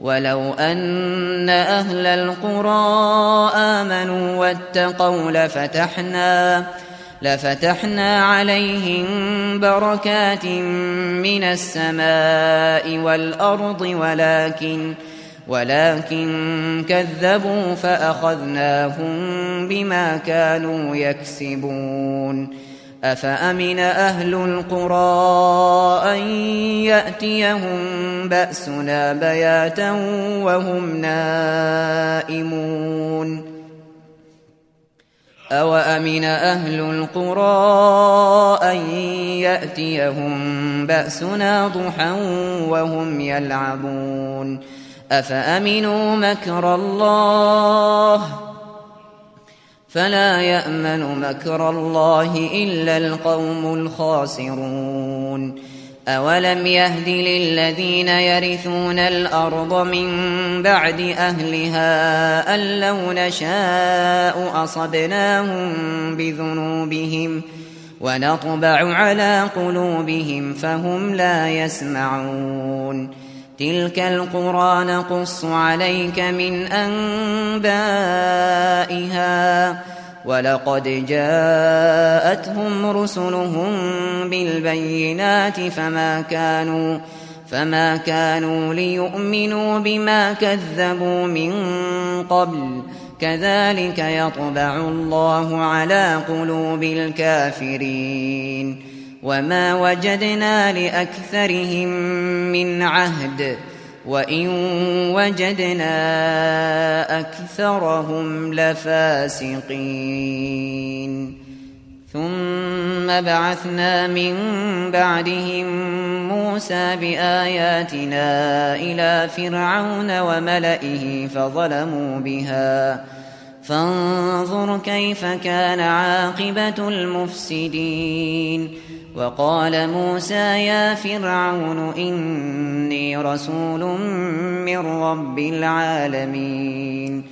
ولو أن أهل القرى آمنوا واتقوا لفتحنا عليهم بركات من السماء والأرض ولكن كذبوا فأخذناهم بما كانوا يكسبون. أفأمن أهل القرى أن يأتيهم بأسنا بياتا وهم نائمون أوأمن أهل القرى أن يأتيهم بأسنا ضحى وهم يلعبون أفأمنوا مكر الله فلا يأمن مكر الله إلا القوم الخاسرون. أولم يهد للذين يرثون الأرض من بعد أهلها أن لو نشاء أصبناهم بذنوبهم ونطبع على قلوبهم فهم لا يسمعون. تلك القرى نقص عليك من أنبائها ولقد جاءتهم رسلهم بالبينات فما كانوا ليؤمنوا بما كذبوا من قبل كذلك يطبع الله على قلوب الكافرين. وما وجدنا لأكثرهم من عهد وإن وجدنا أكثرهم لفاسقين. ثم بعثنا من بعدهم موسى بآياتنا إلى فرعون وملئه فظلموا بها فانظر كيف كان عاقبة المفسدين. وقال موسى يا فرعون إني رسول من رب العالمين